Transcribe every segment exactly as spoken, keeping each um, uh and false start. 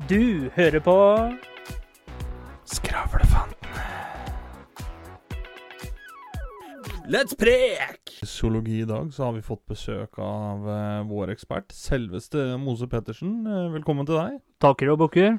Du hører på Skravlefanten. Let's prek! Zoologi I dag så har vi fått besøk av uh, vår ekspert, selveste Mose Pettersen. Uh, velkommen til deg. Takker og bukker.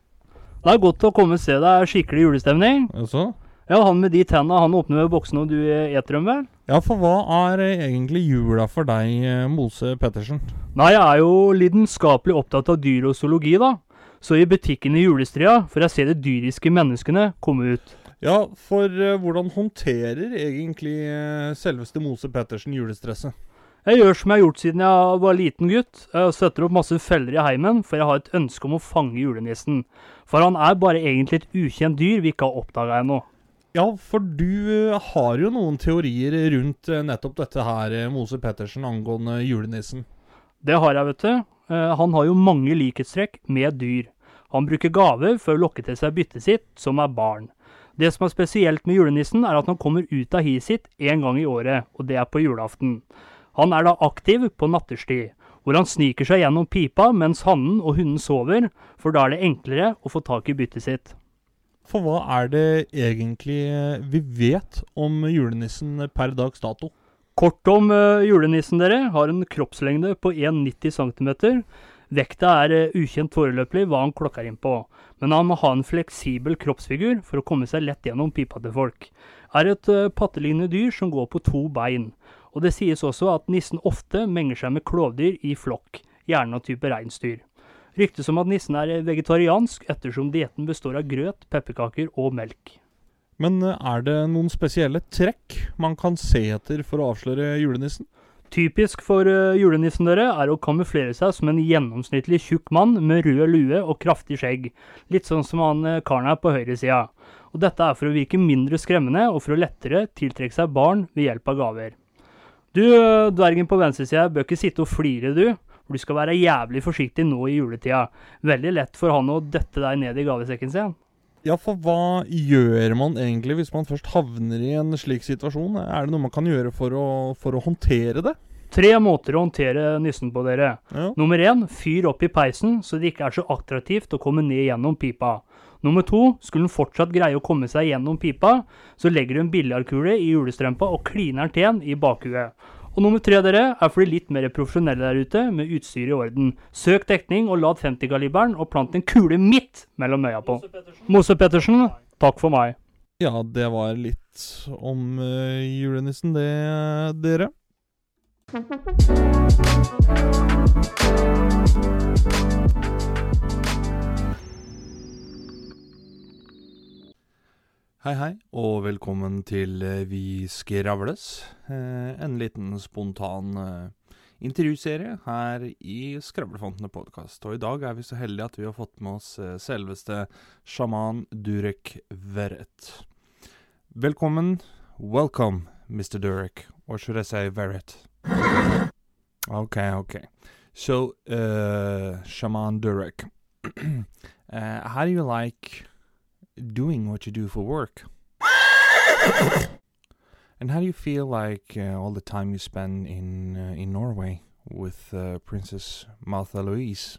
Det er godt å komme og se deg, skikkelig julestemning. Altså? Ja, han med de tennene, han åpner med boksen og du eter dem vel? Ja, for hva er uh, egentlig jula for deg, uh, Mose Pettersen? Nei, jeg er jo lidenskapelig opptatt av dyr og zoologi da. Så I butikken I julestria, for jeg ser de dyriske menneskene komme ut. Ja, for uh, hvordan håndterer egentlig uh, selveste Mose Pettersen julestresset? Jeg gjør som jeg har gjort siden jeg var liten gutt. Jeg setter opp masse feller I heimen, for jeg har et ønske om å fange julenissen. For han er bare egentlig et ukjent dyr vi ikke har oppdaget ennå. Ja, for du uh, har jo noen teorier rundt uh, nettopp dette her, uh, Mose Pettersen, angående julenissen. Det har jeg, vet du. Uh, han har jo mange likhetstrekk med dyr. Han bruker gaver for å lokke til seg byttet sitt, som er barn. Det som er spesielt med julenissen er at han kommer ut av hiet sitt en gang I året, og det er på julaften. Han er da aktiv på natterstid, hvor han sniker seg gjennom pipa mens hannen og hunden sover, for da er det enklere å få tak I byttet sitt. For hva er det egentlig vi vet om julenissen per dags dato? Kort om uh, julenissen dere har en kroppslengde på en komma nitti centimeter. Vekta er uh, ukjent foreløpig hva han klokker inn på, men han må ha en fleksibel kroppsfigur for å komme seg lett gjennom pipa til folk. Er et uh, pattelignende dyr som går på to bein, og det sies også at nissen ofte menger seg med klovdyr I flokk, gjerne av type reinsdyr. Ryktes om at nissen er vegetariansk ettersom dieten består av grøt, pepperkaker og melk. Men er det noen spesielle trekk man kan se etter for å avsløre julenissen? Typisk for uh, julenissen dere er å kamuflere seg som en gjennomsnittlig tjukk mann med rød lue og kraftig skjegg, litt sånn som han uh, karen her på høyre sida. Og dette er for å virke mindre skremmende og for å lettere tiltrekke seg barn ved hjelp av gaver. Du, uh, dvergen på venstre sida, bør ikke sitte og flire du, for du skal være jævlig forsiktig nå I juletida. Veldig lett for han å dette deg ned I gavesekken sin. Ja, for hva gjør man egentlig hvis man først havner I en slik situasjon? Er det noe man kan gjøre for å, for å håndtere det? Tre måter å håndtere nissen på dere. Ja. Nummer én, fyr opp I peisen så det ikke er så attraktivt å komme ned gjennom pipa. Nummer to, skulle den fortsatt greie å komme seg gjennom pipa, så legger du en billardkule I julestrømpa og kliner den til en I bakhuet. Og nummer tre dere er for de litt mer profesjonelle der ute med utstyr I orden. Søk dekning og lad femti-kaliberen og plant en kule midt mellom øya på. Mose Pettersen, takk for meg. Ja, det var litt om uh, julenissen det, dere. Hei hei, og velkommen til uh, Vi Skravles, uh, en liten spontan uh, intervjuserie her I Skravlefantene podcast. Og I dag er vi så heldige at vi har fått med oss uh, selveste Shaman Durek Verrett. Velkommen, welcome, mister Durek, or should I say Verrett? Okay, okay. So, uh, Shaman Durek, uh, how do you like doing what you do for work? And how do you feel like uh, all the time you spend in uh, in Norway with uh, Princess Martha Louise?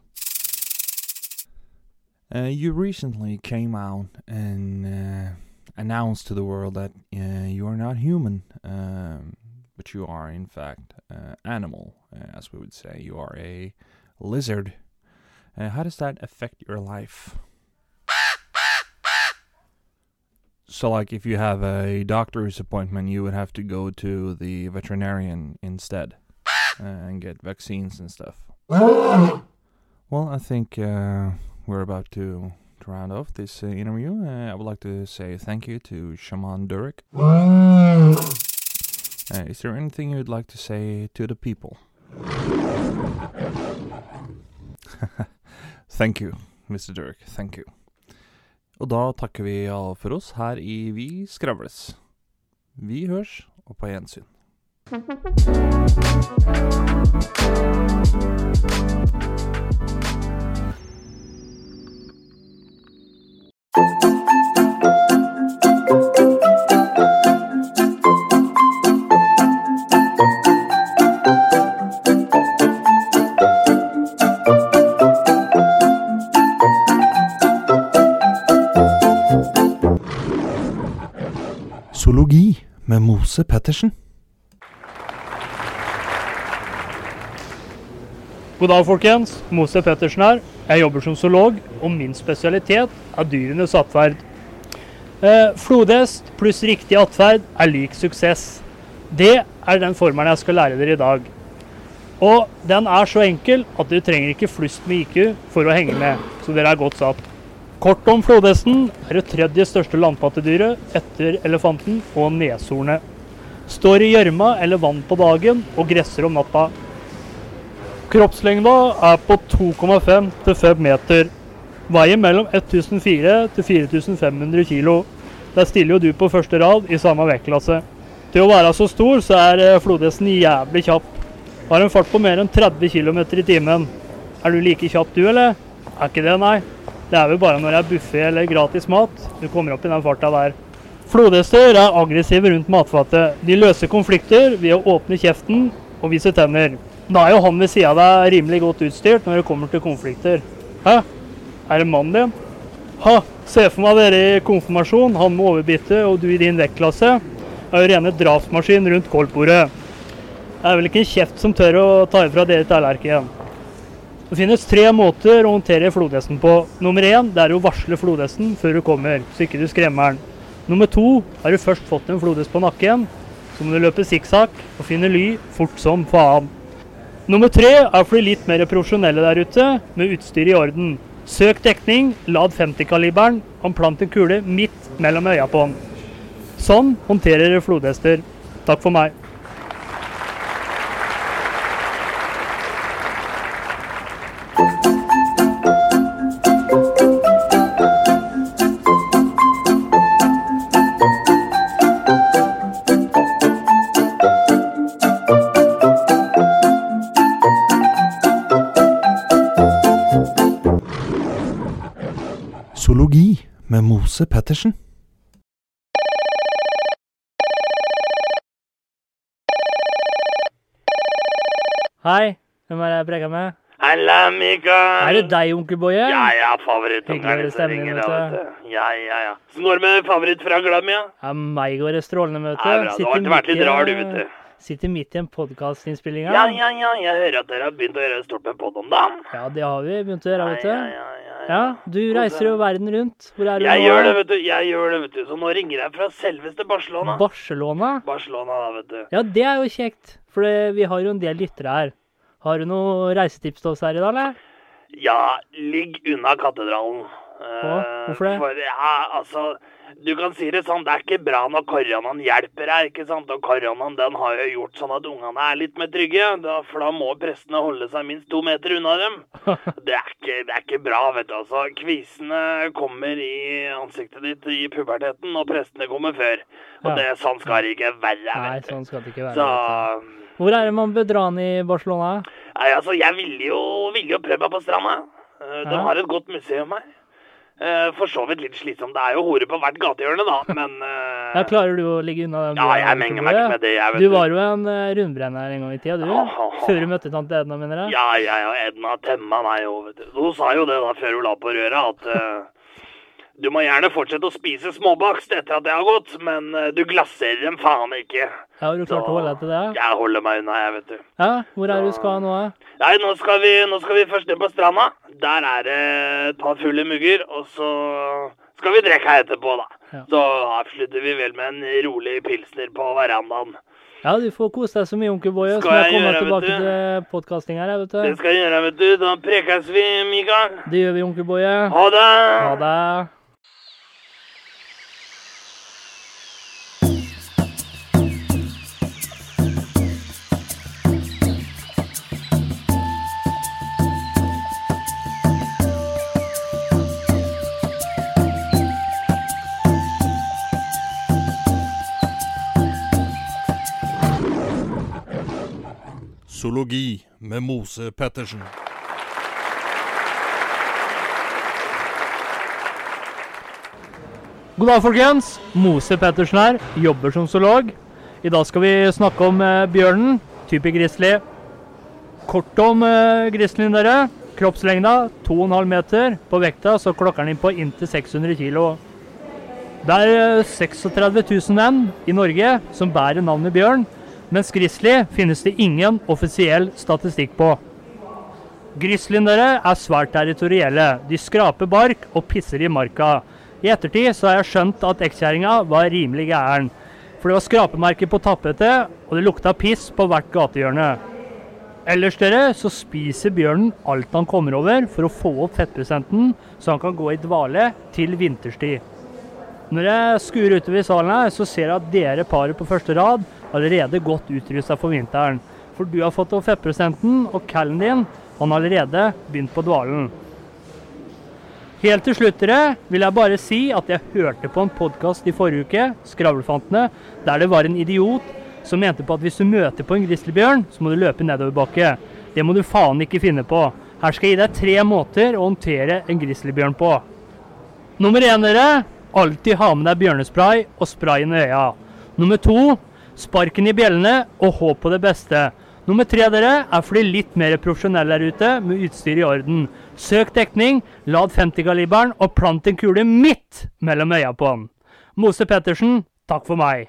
Uh, you recently came out and uh, announced to the world that uh, you are not human, um, but you are in fact uh, animal, uh, as we would say. You are a lizard. Uh, how does that affect your life? So, like, if you have a doctor's appointment, you would have to go to the veterinarian instead uh, and get vaccines and stuff. Well, I think uh, we're about to, to round off this uh, interview. Uh, I would like to say thank you to Shaman Durek. Uh, is there anything you'd like to say to the people? Thank you, mister Durek. Thank you. Og da takker vi alle for oss her I Vi Skravles. Vi hørs, og på gjensyn. med Mose Pettersen. God dag, folkens. Mose Pettersen her. Jeg jobber som zoolog, og min spesialitet er dyrenes atferd. Eh, flodhest pluss riktig atferd er lik suksess. Det er den formelen jeg skal lære dere i dag. Og den er så enkel at du trenger ikke flust med I Q for å henge med, så dere er godt satt. Kort om flodhesten er det tredje største landpattedyret etter elefanten og neshornet. Står i gjørma eller vann på dagen og gresser om natta. Kroppslengda er på to komma fem til fem meter. Veier mellom ett tusen fire til fire tusen fem hundre kilo. Der stiller jo du på første rad i samme vektklasse. Til å være så stor så er flodhesten jævlig kjapp. Har en fart på mer enn tretti kilometer i timen. Er du like kjapp du, eller? Er ikke det, nei. Det er vel bare når det er buffet eller gratis mat du kommer opp i den farta der. Flodhester er aggressive rundt matfatet. De løser konflikter ved å åpne kjeften og vise tenner. Da er jo han ved siden av deg rimelig godt utstyrt når det kommer til konflikter. Hæ? Er det mannen din? Ha, se for meg dere i konfirmasjon, han med overbitte og du i din vektklasse. Er jo rene drapsmaskin rundt koldbordet. Det er vel ikke en kjeft som tør å ta ifra dere tallerken. Det finnes tre måter å håndtere flodhesten på. Nummer én, det er å varsle flodhesten før du kommer, så ikke du skremmer den. Nummer to, har du først fått en flodhest på nakken, så må du løpe sikksakk og finne ly fort som faen. Nummer tre er for de litt mer profesjonelle der ute, med utstyr i orden. Søk dekning, lad femti-kaliberen og plant en kule midt mellom øya på den. Sånn håndterer dere flodhester. Takk for meg. Zoologi med Mose Pettersen. Hei, hvem er det jeg preker med? Halla, Mikael. Er det deg, onkel Boje? Ja, ja, favoritt. Hyggelig å høre stemningen, vet du. Ja, ja, ja. Så går det med favoritt fra Glam, ja? Ja, meg går det strålende, vet du. Ja, bra. Du har ikke vært litt rar, du, vet du. Sitter midt i en podcast-innspilling her. Ja, ja, ja. Jeg hører at dere har begynt å gjøre det stort med podd om dagen. Ja, det har vi begynt å gjøre, vet du. Ja, ja, ja. Ja, du reiser jo verden rundt. Hvor er du jeg nå? Jeg gjør det, vet du. Jeg gjør det, vet du. Så nå ringer jeg fra selveste Barcelona. Barcelona? Barcelona, da, vet du. Ja, det er jo kjekt. For vi har jo en del lyttere her. Har du noe reisetips til oss her i dag, eller? Ja, ligg unna katedralen. Å, hvorfor det? For, ja, altså, du kan si det sånn, det er ikke bra når koronaen hjelper her, ikke sant? Og koronaen, den har jo gjort sånn at ungene er litt mer trygge, da, for da må prestene holde seg minst to meter unna dem. Det er ikke, det er ikke bra, vet du, altså. Kvisene kommer i ansiktet ditt i puberteten, og prestene kommer før. Og Ja. det, sånn skal det ikke være, vet du. Nei, sånn skal det ikke være. Så... vet du. Hvor er det man bør dra ned i Barcelona? Nei, altså, jeg ville jo, ville jo prøve meg på stranda. Eh, De Ja. har et godt museum her. Eh, For så vidt litt slitsomt. Det er jo hore på hvert gatehjørne, da, men eh, Ja, klarer du å ligge unna den? ja, byen, jeg onkel menger meg Boje? ikke med det, jeg vet Du var jo en uh, rundbrenner en gang i tida, du. Ja. Før du møtte tante Edna, mener jeg. Ja, ja, ja, Edna temma meg jo, vet du. Hun sa jo det da før hun la på røret, at eh, du må gjerne fortsette å spise småbakst etter at det har gått, men eh, du glasserer dem faen ikke. Ja, har du klart å holde deg til det? Jeg holder meg unna, jeg, vet du. Ja, hvor er det du skal nå? da? Nei, nå skal vi, nå skal vi først ned på stranda. Der er det et par fulle mugger, og så skal vi drikke her etterpå, da. Ja. Så avslutter vi vel med en rolig pilsner på verandaen. Ja, du får kose deg så mye, onkel Boje, så Skal må jeg jeg komme gjøre, tilbake vet du? til podcasting her, vet Det du. skal jeg gjøre, vet du. Da prekes vi, Mikael. Det gjør vi, onkel Boje. Ha det! Ha det. Zoologi med Mose Pettersen. God dag, folkens. Mose Pettersen her, jobber som zoolog. I dag skal vi snakke om eh, bjørnen, type grizzly. Kort om eh, grizzlyen dere. Kroppslengda to komma fem meter. På vekta så klokker den inn på inntil seks hundre kilo. Det er trekstiseks tusen menn i Norge som bærer navnet bjørn, mens grizzly finnes det ingen offisiell statistikk på. Grizzlyen dere er svært territorielle. De skraper bark og pisser i marka. I ettertid så har jeg skjønt at ekskjæringa var rimelig gæren. For det var skrapemerker på tappetet, og det lukta piss på hvert gatehjørne. Ellers dere så spiser bjørnen alt han kommer over for å få opp fettprosenten, så han kan gå i dvale til vinterstid. Når jeg skuer utover i salen her, så ser jeg at dere paret på første rad allerede godt utrustet for vinteren. For du har fått opp fettprosenten, og kallen din, han har allerede begynt på dvalen. Helt til slutt dere, vil jeg bare si at jeg hørte på en podcast i forrige uke, Skravlefantene, der det var en idiot som mente på at hvis du møter på en grizzlybjørn, så må du løpe nedoverbakke. Det må du faen ikke finne på. Her skal jeg gi deg tre måter å håndtere en grizzlybjørn på. Nummer én dere, alltid ha med deg bjørnespray og sprayen i øya. Nummer to, sparken i bjellene og håp på det beste. Nummer tre dere er for de litt mer profesjonelle der ute med utstyr i orden. Søk dekning, lad femti-kaliberen og plant en kule midt mellom øya på den. Mose Pettersen, takk for meg.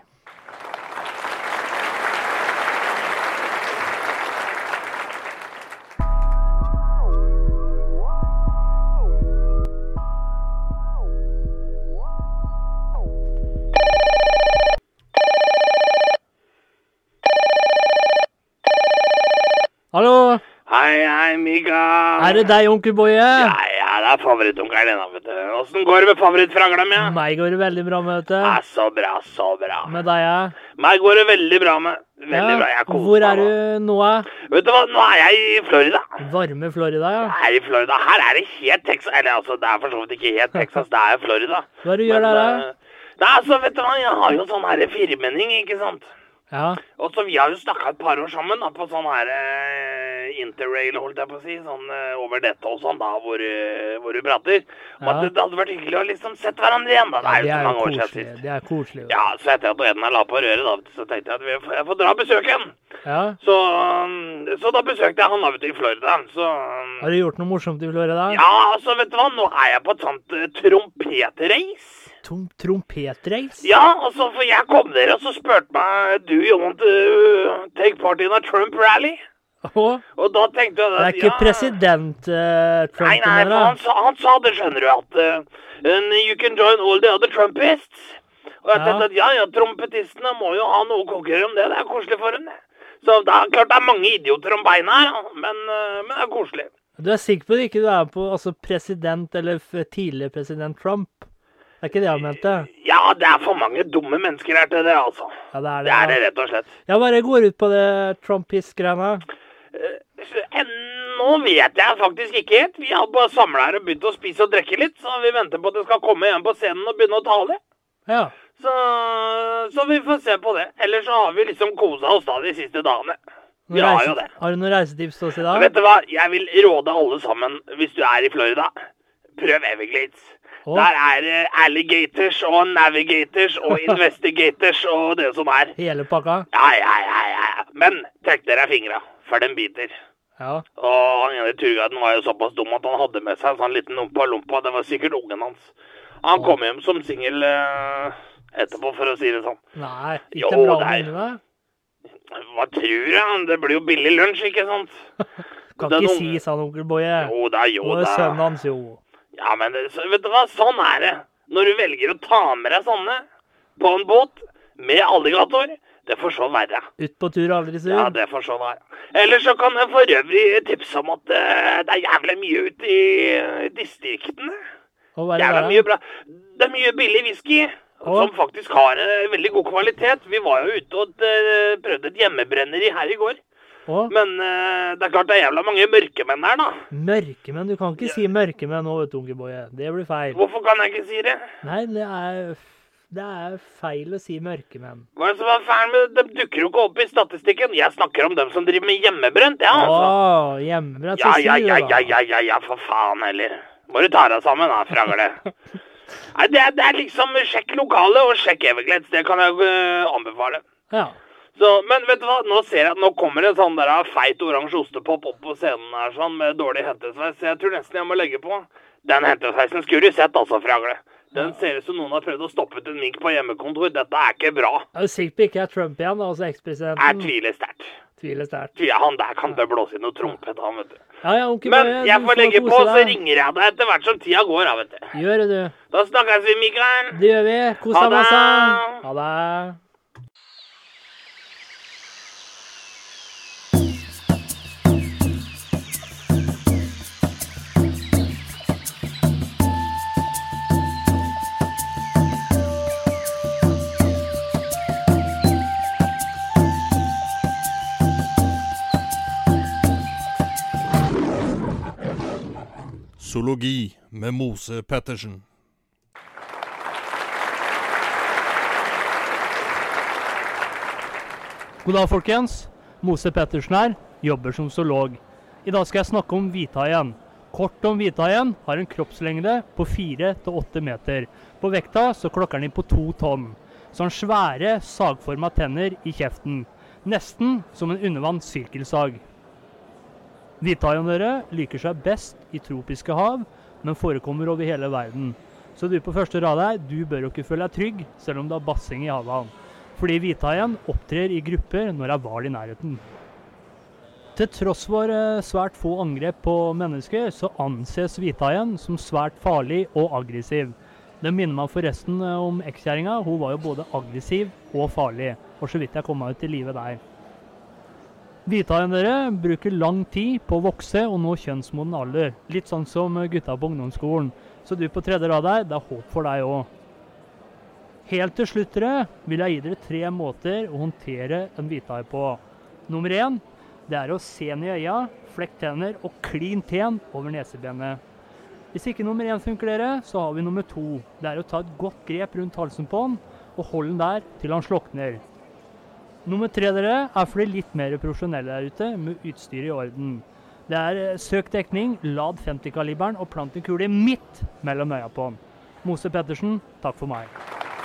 Hallo? Hei, hei, Mika. Er det deg, onkel Boje? Ja, ja, det er favorittonkelen din, vet du. Hvordan går det med favorittfragla mi? Meg går det veldig bra med, vet du. Ja, så bra, så bra. Med deg, ja. Meg går det veldig bra med. Veldig bra, jeg koser Hvor er meg nå. du nå, ja? Vet du hva, nå er jeg i Florida. Varme Florida, ja. Jeg er i Florida. Her er det helt Texas. Eller altså, det er for så vidt ikke helt Texas, det er Florida. Hva er det du gjør Men, der, eh, da? Nei, altså, vet du hva, jeg har jo sånn her firmenning, ikke sant? Ja. Og så vi har jo snakket et par år sammen da, på sånn her eh, interrail, holdt jeg på å si, sånn eh, over dette og sånn da, hvor, eh, hvor du prater. Om Ja. at det hadde vært hyggelig å liksom sett hverandre igjen da, det er jo Det så er mange jo år siden koselig. sist. Det er koselig. Ja, så etter at Edna la på røret da, så tenkte jeg at vi, jeg får dra og besøke han. Ja. Så, mm, så da besøkte jeg han da, vet du, i Florida. Så, mm, Har du gjort noe morsomt i Florida? ja, altså, vet du hva, nå er jeg på et sånt uh, trompetreis. Tom trompetreis? Ja, altså, for jeg kom der og så spurte meg, do you want to take part in a Trump rally? Åh, Og da tenkte jeg det er at, ikke ja, president uh, Trump Nei, nei, mener, for han, da. sa, han sa det, skjønner du, at uh, and you can join all the other Trumpists. Og jeg Ja. tenkte at ja, ja, trompetistene må jo ha noe å konkurrere om det, det er koselig for dem det. Så det er klart det er mange idioter om beina her, ja, men, uh, men det er koselig. Du er sikker på at ikke du er på altså, president eller f- tidligere president Trump? Det er ikke det jeg mente. Ja, det er for mange dumme mennesker her til det, altså. Ja, det er det. Det er det ja. rett og slett. Jeg bare går ut på det Trumpist-greiene. Eh, Nå vet jeg faktisk ikke helt. Vi har bare samlet her og begynt å spise og drikke litt, så vi venter på at det skal komme igjen på scenen og begynne å tale. Ja. Så, så vi får se på det. Ellers så har vi liksom koset oss da de siste dagene. Vi Noen har reise- jo det. Har du noen reisetips til oss i dag? Vet du hva? Jeg vil råde alle sammen, hvis du er i Florida, prøv Everglades. Å. Der er det alligators og navigators og investigators og det som er. Hele pakka? Ja, ja, ja, ja. Men trekk dere fingra, for den biter. Ja. Og han ene turguiden var jo såpass dum at han hadde med seg en sånn liten umpa-lumpa. Det var sikkert ungen hans. Han kom hjem som singel eh, etterpå, for å si det sånn. Nei, Jo, ikke bra det er- med ungene. Hva tror du? Det blir jo billig lunsj, ikke sant? Kan Den ikke unge- si sånn, onkel Boje. Jo da, jo Nå er da. sønnen hans jo. Ja, men det, så, vet du hva? Sånn er det. Når du velger å ta med deg sånne på en båt med alligator, det får så være. Ut på tur, aldri sur. Ja, det får så være. Ellers så kan jeg for øvrig tipse om at eh, det er jævlig mye ute i eh, distriktene. Og hva er det Jævlig der? mye bra. Det er mye billig whisky, Å. som faktisk har eh, veldig god kvalitet. Vi var jo ute og eh, prøvde et hjemmebrenneri her i går. Å, Men eh, det er klart det er jævla mange mørkemenn her, da. mørkemenn. Du kan ikke si mørkemenn nå, vet du, onkel Boje. Det blir feil. Hvorfor kan jeg ikke si det? Nei, det er, det er feil å si mørkemenn. Hva er det som er feil med De dukker jo ikke opp i statistikken. Jeg snakker om dem som driver med hjemmebrent, ja, Å, altså. hjemmebrent, Ja, så si ja, det ja, da. ja, ja, ja, ja, for faen heller. Må du ta deg sammen, da, fragle. Nei, det er, det er liksom sjekk lokalet og sjekk Everglades. Det kan jeg øh, anbefale. Ja. Så, men vet du hva, nå ser jeg at nå kommer en sånn der feit oransje ostepop opp på scenen her sånn, med dårlig hentesveis. Så jeg tror nesten jeg må legge på. Den hentesveisen skulle du sett, altså, fragle. Den ser ut som noen har prøvd å stoppe ut en mink på hjemmekontor. Dette er ikke bra. Jeg er sikker på ikke er Trump igjen, da, altså Jeg ekspresidenten. tviler sterkt. Tviler sterkt. Ja, han der kan det blåse inn noe trompet, han, vet du. Ja, ja, onkel Men Boje, jeg du får legge kose på, så deg. ringer jeg deg etter hvert som tida går, da, vet du. Gjør det, du. Da snakkes vi, Mikael. Det gjør vi. Kos Ha deg det. masse. Ha det. Zoologi med Mose Pettersen. God dag, folkens. Mose Pettersen her, jobber som zoolog. I dag skal jeg snakke om hvithaien. Kort om hvithaien har en kroppslengde på fire til åtte meter. På vekta så klokker den inn på to tonn. Så har svære, sagforma tenner i kjeften. Nesten som en undervann sirkelsag. Hvithaien dere liker seg best i tropiske hav, men forekommer over hele verden. Så du på første rad her, du bør jo ikke føle deg trygg, selv om det er basseng i havet. Fordi hvithaien opptrer i grupper når det er hval i nærheten. Til tross for eh, svært få angrep på mennesker, så anses hvithaien som svært farlig og aggressiv. Det minner meg forresten eh, om ekskjæringa. Hun var jo både aggressiv og farlig, og så vidt jeg kom meg ut i livet der. Hvithaien dere bruker lang tid på å vokse og nå kjønnsmoden alder. Litt sånn som gutta på ungdomsskolen. Så du på tredje rad her, det er håp for deg også. Helt til slutt dere, vil jeg gi dere tre måter å håndtere en hvithai på. Nummer én, det er å se den i øya, flekk tenner og klin ten over nesebenet. Hvis ikke nummer én funker dere, så har vi nummer to. Det er å ta et godt grep rundt halsen på den, og holde den der til han slokner. Nummer tre dere er for de litt mer profesjonelle der ute, med utstyr i orden. Det er eh, søk dekning, lad femti-kaliberen og plant en kule midt mellom øya på den. Mose Pettersen, takk for meg.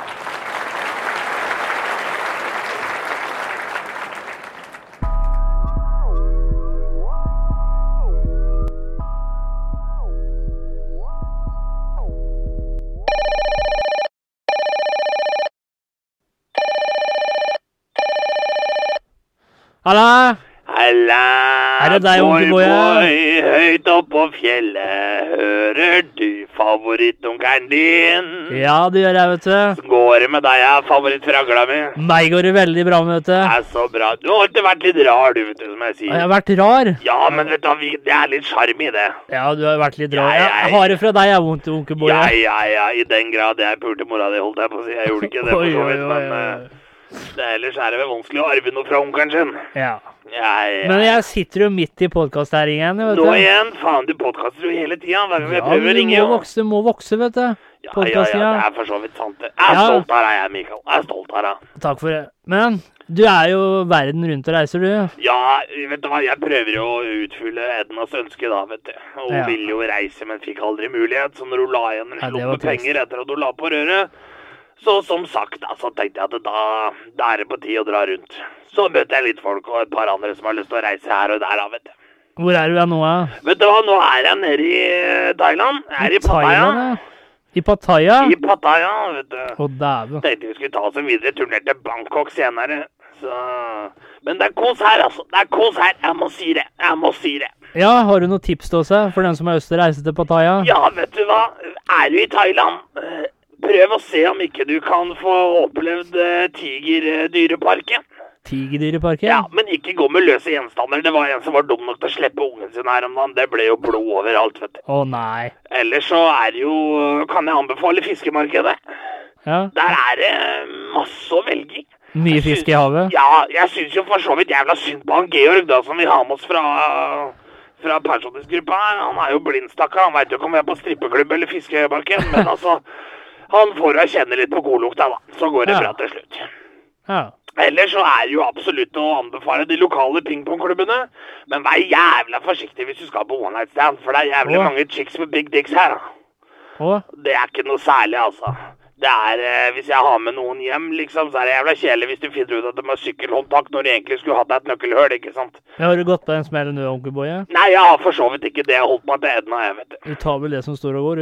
Halla! Halla, Er det deg, onkel boy, Boje? boy, høyt opp på fjellet, hører du favorittonkeren din? Ja, det gjør jeg, vet du. Går det med deg, ja, favorittfragla mi? Meg går det veldig bra, vet du. Det er så bra. Du har alltid vært litt rar, du, vet du, som jeg Jeg sier. har vært rar. Ja, men vet du, vi- det er litt charm i det. Ja, du har vært litt rar. Ja, Jeg jeg- har det fra deg, jeg, vondt, onkel Boje. Ja, ja, ja, i den grad jeg pulte mora di, holdt jeg på å si. Jeg gjorde ikke det for Oi, så oi, vidt, oi, men oi. eh, det, ellers er det vel vanskelig å arve noe fra onkelen sin. Ja. Ja, ja. Men jeg sitter jo midt i podcasthæringen, vet du. Nå igjen, faen, du podcaster jo hele tida. Hver gang jeg Ja, prøver men å du ringe, må jo. vokse, må vokse, vet du. Ja, ja, ja, Podcasttida. det er for så vidt sant det. Jeg er Ja. stolt av deg, jeg, Mikael. Jeg er stolt av deg. Takk for det. Men du er jo verden rundt og reiser, du. Ja, vet du hva, jeg prøver jo å utfylle Ednas ønske da, vet du. Og hun Ja. ville jo reise, men fikk aldri mulighet. Så når hun la igjen en Ja, det slump var med trist. penger etter at hun la på røret, så som sagt da, så tenkte jeg at da, da er det på tide å dra rundt. Så møtte jeg litt folk og et par andre som har lyst til å reise her og der, da, vet du. Hvor er du nå, da? Vet du hva, nå er jeg nede i eh, Thailand. Jeg er i Pattaya. Thailand, ja. I Pattaya? I Pattaya, vet du. Å, dæven. Tenkte vi skulle ta oss en videre tur ned til Bangkok senere. Så... Men det er kos her, altså. Det er kos her. Jeg må si det. Jeg må si det. Ja, har du noen tips til oss her, for den som har lyst til å reise til Pattaya? Ja, vet du hva? Er du i Thailand? eh, Prøv å se om ikke du kan få opplevd eh, tigerdyreparken. Tigerdyreparken? Ja, men ikke gå med løse gjenstander. Det var en som var dum nok til å slippe ungen sin her om dagen. Det ble jo blod overalt, vet du. Å, nei. Ellers så er det jo, kan jeg anbefale fiskemarkedet. Ja, Der er det masse å velge i. mye fisk i havet. Ja, jeg synes jo for så vidt jævla synd på han Georg da, som vi har med oss fra, fra Persondisgruppa her. Han er jo blindstakker, han vet jo ikke om vi er på strippeklubb eller fiskebakken, men altså, han får jo kjenne litt på godlukta da, så går det Ja. bra til slutt. Ja. Ellers så er det jo absolutt å anbefale de lokale pingpongklubbene, men vær jævla forsiktig hvis du skal på one night stand, for det er jævlig Åh. mange chicks med big dicks her da. Å, Det er ikke noe særlig, altså. Det er, eh, hvis jeg har med noen hjem, liksom, så er det jævla kjedelig hvis du finner ut at de har sykkelhåndtak når de egentlig skulle hatt et nøkkelhøl, ikke sant? ja, har du gått på den smellen du, onkel Boje? Nei, jeg har for så vidt ikke det. Jeg holdt meg til Edna, jeg vet det. Du tar vel det som står og går, du?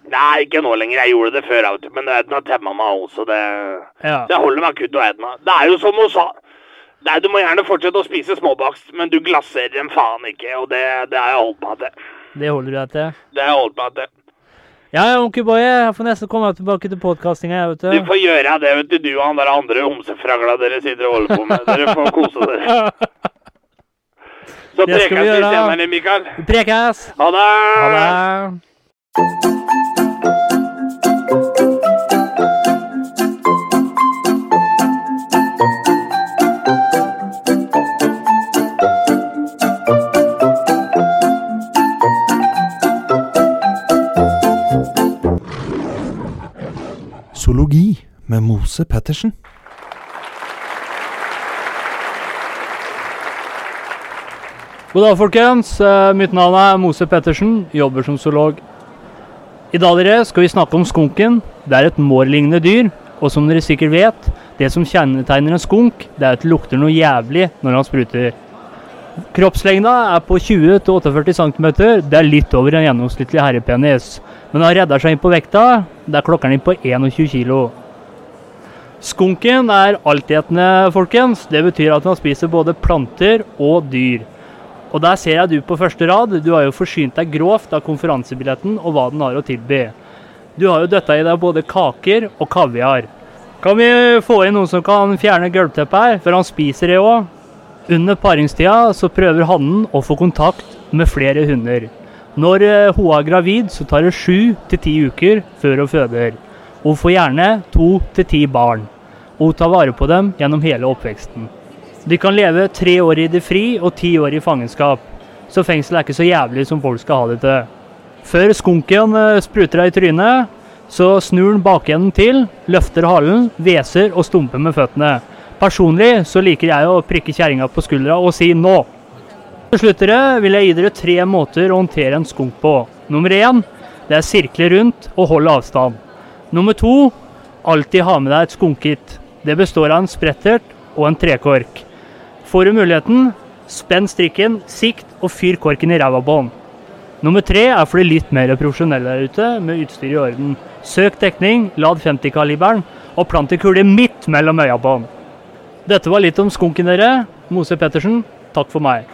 Nei, ikke nå lenger. Jeg gjorde det før, vet du. Men Edna temma meg også. Det... Ja. Så jeg holder meg kutt og Edna. Det er jo som hun sa. Nei, du må gjerne fortsette å spise småbakst, men du glasserer dem faen ikke, og det, det har jeg holdt meg til. Det holder du deg til. Det har jeg holdt meg til. Ja, ja, onkel Boje, jeg får nesten komme tilbake til podcastinga, jeg, vet du. Du får gjøre det, vet du. Du og han der andre homsefragla dere sitter og holder på med. Dere får kose dere. Så Det skal vi prekes vi gjøre. senere, Mikael. Prekes! Ha det! Ha det! Zoologi med Mose Pettersen. God dag, folkens. Eh, Mitt navn er Mose Pettersen, jobber som zoolog. I dag dere skal vi snakke om skunken. Det er et mårlignende dyr, og som dere sikkert vet, det som kjennetegner en skunk, det er at det lukter noe jævlig når han spruter. Kroppslengda er på tjue til åttiførti centimeter, det er litt over en gjennomsnittlig herrepenis. Men han redder seg inn på vekta, der klokker han inn på tjueen kilo. Skunken er altetende, folkens. Det betyr at han spiser både planter og dyr. Og der ser jeg du på første rad. Du har jo forsynt deg grovt av konferansebilletten og hva den har å tilby. Du har jo døtta i deg både kaker og kaviar. Kan vi få inn noen som kan fjerne gulvteppet her, for han spiser det også? Under paringstida så prøver hannen å få kontakt med flere hunder. Når hun er gravid, så tar det sju til ti uker før hun føder. Hun får gjerne to til ti barn, og hun tar vare på dem gjennom hele oppveksten. De kan leve tre år i det fri og ti år i fangenskap, så fengsel er ikke så jævlig som folk skal ha det til. Før skunken spruter deg i trynet, så snur den bakenden til, løfter halen, hveser og stumper med føttene. Personlig så liker jeg å prikke kjerringa på skuldra og si nå. Til slutt dere vil jeg gi dere tre måter å håndtere en skunk på. Nummer én, det er sirkle rundt og holde avstand. Nummer to, alltid ha med deg et skunkit. Det består av en sprettert og en trekork. Får du muligheten, spenn strikken, sikt og fyr korken i ræva på den. Nummer tre er for de litt mer profesjonelle der ute, med utstyr i orden. Søk dekning, lad femti kaliberen, og plant en kule midt mellom øya på den. Dette var litt om skunken dere. Mose Pettersen, takk for meg.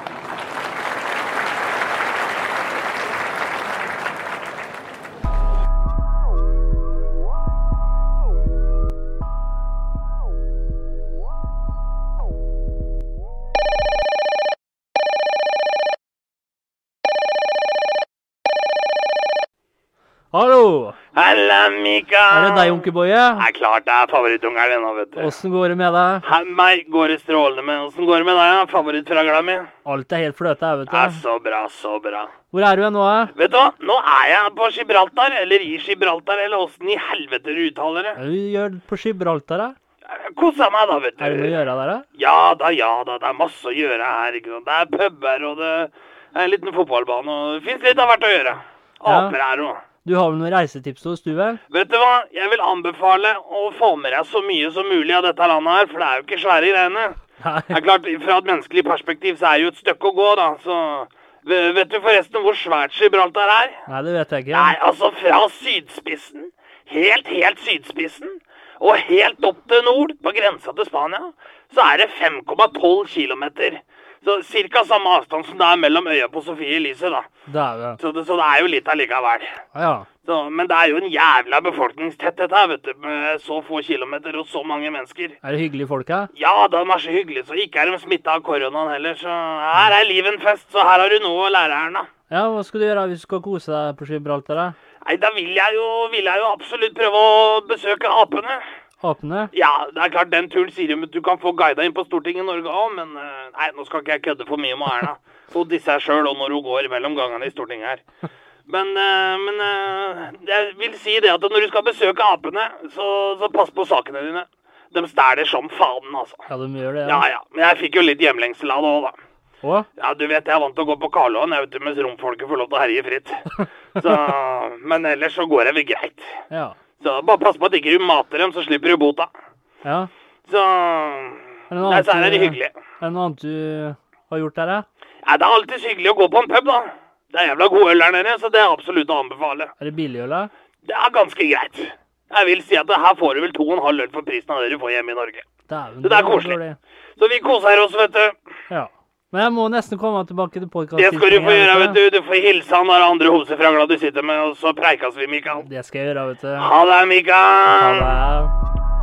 Hallo! Halla, Mikael! Er det deg, onkel Boje? Det er klart det er favorittungeren din nå, vet du. Hvordan går det med deg? Hei, meg går det strålende med. Hvordan går det med deg, ja? Favorittfragla mi? Alt er helt fløte her, vet Ja, du. så bra, så bra. Hvor er du nå? eh? Vet du hva? Nå er jeg på Gibraltar, eller i Gibraltar, eller hvordan i helvete du uttaler det. Hva er det du gjør på Gibraltar, da? Jeg koser meg da, vet du. Er det noe å gjøre der, da? Ja da, ja da, det er masse å gjøre her, ikke sant. Det er puber, og det er en liten fotballbane, og det finnes litt av hvert å gjøre. Ja. Aper her og... Du har vel noen reisetips hos du, vel? Vet du hva? Jeg vil anbefale å få med deg så mye som mulig av dette landet her, for det er jo ikke svære greiene. Nei. Det er klart, fra et menneskelig perspektiv så er det jo et stykke å gå, da, så... V- Vet du forresten hvor svært Gibraltar er? Nei, det vet jeg ikke. Nei, altså fra sydspissen, helt, helt sydspissen, og helt opp til nord, på grensa til Spania, så er det fem komma tolv kilometer. Så cirka samme avstand som det er mellom øya på Sofie Elise, da. Det er det. Så det, så det er jo litt allikevel. Ja. Så, men det er jo en jævla befolkningstetthet her, vet du, med så få kilometer og så mange mennesker. Er det hyggelige folk her? Ja, de er så hyggelige, så ikke er de smittet av koronaen heller, så her er livet en fest, så her har du noe å lære her, da. Ja, hva skal du gjøre hvis du skal kose deg på Gibraltar, da? Nei, da vil jeg jo, vil jeg jo absolutt prøve å besøke apene. Apene? Ja, det er klart, den turen sier jo at du kan få guida inn på Stortinget i Norge også, men eh, nei, nå skal ikke jeg kødde for mye med Erna. Hun disser seg selv og når hun går mellom gangene i Stortinget her. Men, eh, men eh, jeg vil si det at når du skal besøke apene, så, så pass på sakene dine. De stæler som faen, altså. Ja, de gjør det, Ja, ja, men jeg fikk jo litt hjemlengsel av det også, da. Å? Ja, du vet, jeg er vant til å gå på Karl Johan, jeg vet du, mens romfolket får lov til å herje fritt. Så, men ellers så går det vel greit. Ja. Så bare pass på at ikke du mater dem, så slipper du bota. Ja. Så, Er det noe nei, så annet er det du- hyggelig. Er det noe annet du har gjort der, da? Ja, det er alltid hyggelig å gå på en pub, da. Det er jævla god øl der nede, så det er absolutt å anbefale. Er det billig øl da? Det er ganske greit. Jeg vil si at her får du vel to og en halv øl for prisen av det du får hjemme i Norge. Dæven, Så det er koselig. dårlig. Så vi koser oss, vet du. Ja. Men jeg må nesten komme tilbake til podcasten. Det skal du få gjøre, vet du. Du får hilse han der andre homsefragla du sitter med, og så preikas vi, Mikael. Det skal jeg gjøre, vet du. Ha det, Mikael! Ha det.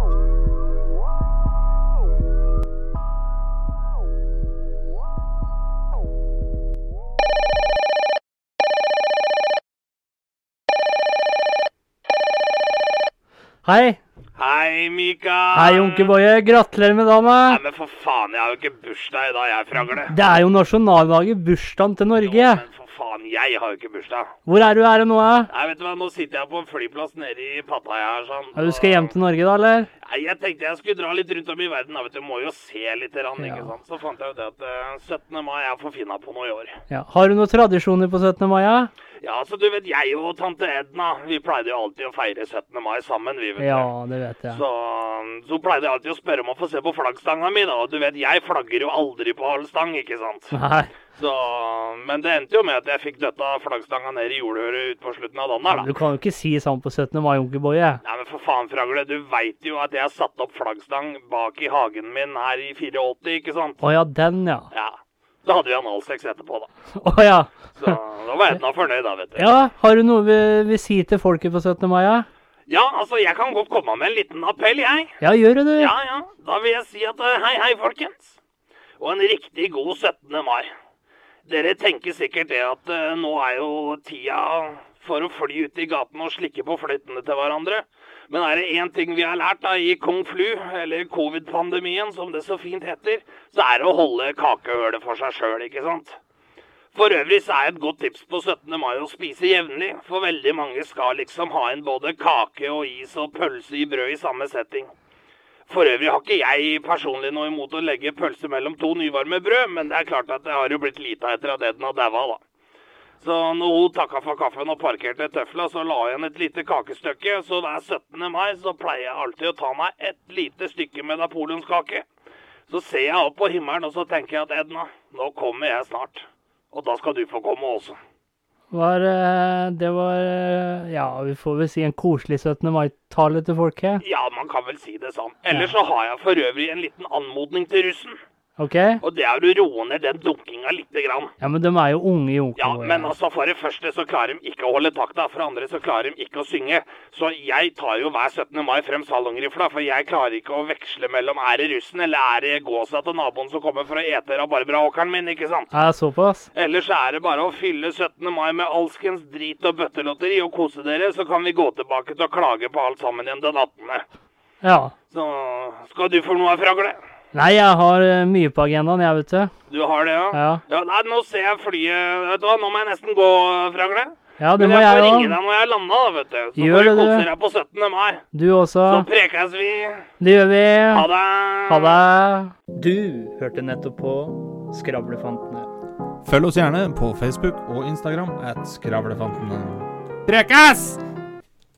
Hei. Hei, Mikael. Hei, Onkel Boje. Gratulerer med dagen. Nei, men for faen, jeg har jo ikke bursdag i dag, jeg fragler. Det er jo nasjonaldagen, bursdagen til Norge. Jo, men for faen, jeg har jo ikke bursdag. Hvor er du her nå, da? Nei, vet du hva, nå sitter jeg på en flyplass nede i Pattaya her, sånn. Ja, du skal hjem til Norge da, eller? Nei, jeg tenkte jeg skulle dra litt rundt om i verden, da, vet du. Må jo se litt, rann, Ja. ikke sant? Så fant jeg ut det at uh, syttende mai er for finna på noe i år. Ja. Har du noen tradisjoner på syttende mai? Ja, Ja, så du vet, jeg og tante Edna, vi pleide jo alltid å feire syttende mai sammen, vi, vet du. ja det vet jeg. Så, så pleide jeg alltid å spørre om å få se på flaggstanga mi, da. Og du vet, jeg flagger jo aldri på halv stang, ikke sant? Nei, Så, men det endte jo med at jeg fikk døtta flaggstanga ned i jordhøret ut på slutten av dagen her, da. du kan jo ikke si sånn på syttende mai, Onkel Boje. Nei, men for faen, Fragle, du vet jo at jeg har satt opp flaggstang bak i hagen min her i åttifire, ikke sant? Å ja, den ja. Ja, så hadde vi analsex etterpå, da. Å ja. Så da var Edna fornøyd, da, vet du. Ja, har du noe vi vil si til folket på syttende mai? Ja, Ja, altså, jeg kan godt komme med en liten appell, jeg. ja gjør det du. Ja, ja, da vil jeg si at uh, hei, hei, folkens. Og en riktig god syttende mai. Dere tenker sikkert det at uh, nå er jo tida for å fly ut i gaten og slikke på fløytene til hverandre. Men er det en ting vi har lært da i Kung Flu, eller covid-pandemien, som det så fint heter, så er det å holde kakehølet for seg selv, ikke sant? For øvrig så er et godt tips på syttende mai å spise jevnlig, for veldig mange skal liksom ha en både kake og is og pølse i brød i samme setting. For øvrig har ikke jeg personlig noe imot å legge pølse mellom to nyvarme brød, men det er klart at det har jo blitt lite etter at Edna daua, da. Så når hun takket for kaffen og parkerte tøfla, så la jeg igjen et lite kakestykke, så hver syttende mai så pleier jeg alltid å ta meg et lite stykke med napoleonskake. Så ser jeg opp på himmelen, og så tenker jeg at Edna, nå kommer jeg snart. Og da skal du få komme også. Var, eh, det var, eh, ja, vi får vel si en koselig syttende mai-tale til folket. Ja, man kan vel si det sånn. Ellers så har jeg for øvrig en liten anmodning til russen. Ok? Og det er å roe ned den dunkinga lite grann. Ja, men de er jo unge i Onkel Ja, Boje. men altså for det første så klarer de ikke å holde takta, for det andre så klarer de ikke å synge. Så jeg tar jo hver syttende mai frem salongrifla, for jeg klarer ikke å veksle mellom er det russen eller er det gåsa til naboen som kommer for å ete rabarbraåkeren min, ikke sant? Ja, såpass? Ellers er det bare å fylle syttende mai med alskens drit og bøttelotteri og kose dere, så kan vi gå tilbake til å klage på alt sammen igjen den attende. Ja. Så skal du få noe av fragle? Nei, jeg har eh, mye på agendaen, jeg vet du. Du har det, ja? Ja. Ja, nei, nå ser jeg flyet, vet du hva, nå må jeg nesten gå, fragle. Ja, det Men må jeg får jeg ringe jo. deg når jeg lander, da, vet du. Så Gjør får du det, du. kose deg på syttende mai. Du også. Så prekes vi. Det gjør vi. Ha det. Ha det. Du hørte nettopp på Skravlefantene. Følg oss gjerne på Facebook og Instagram at Skravlefantene. Prekes!